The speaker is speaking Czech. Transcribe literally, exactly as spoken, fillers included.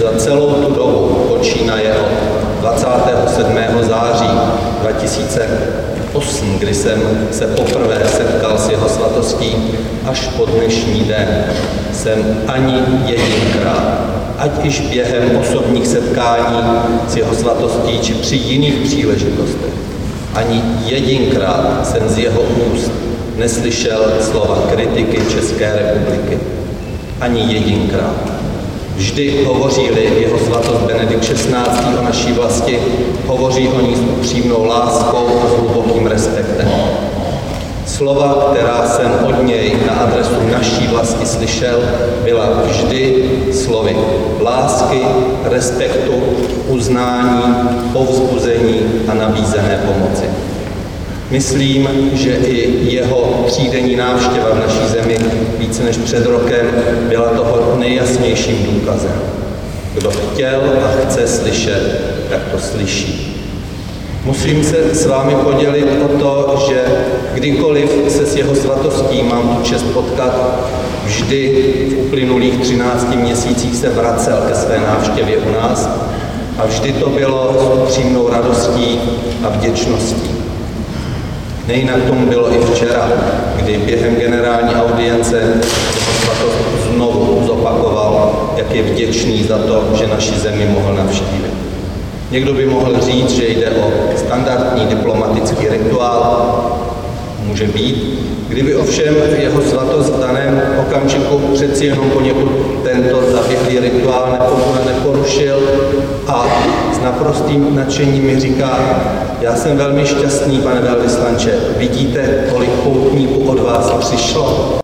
za celou tu dobu počínaje od dvacátého sedmého září dva tisíce osm, kdy jsem se poprvé setkal s jeho svatostí, až po dnešní den jsem ani jedinkrát, ať již během osobních setkání s jeho svatostí či při jiných příležitostech, ani jedinkrát jsem z jeho úst neslyšel slova kritiky České republiky. Ani jedinkrát. Vždy hovoří-li jeho svatost Benedikt šestnáctý o naší vlasti, hovoří o ní s upřímnou láskou a s hlubokým respektem. Slova, která jsem od něj na adresu naší vlasti slyšel, byla vždy slovy lásky, respektu, uznání, povzbuzení a nabízené pomoci. Myslím, že i jeho třídenní návštěva v naší zemi více než před rokem byla toho nejjasnějším důkazem. Kdo chtěl a chce slyšet, tak to slyší. Musím se s vámi podělit o to, že kdykoliv se s jeho svatostí mám tu čest potkat, vždy v uplynulých třinácti měsících se vracel ke své návštěvě u nás a vždy to bylo s upřímnou radostí a vděčností. Nejinak tomu bylo i včera, kdy během generální audience jeho svatost znovu zopakoval, jak je vděčný za to, že naši zemi mohl navštívit. Někdo by mohl říct, že jde o standardní diplomatický rituál, může být, kdyby ovšem jeho svatost v daném okamžiku přeci jenom poněkud tento zaběhlý rituál neporušil a s naprostým nadšením mi říká: já jsem velmi šťastný, pane velvyslanče, vidíte, kolik poutníků od vás přišlo?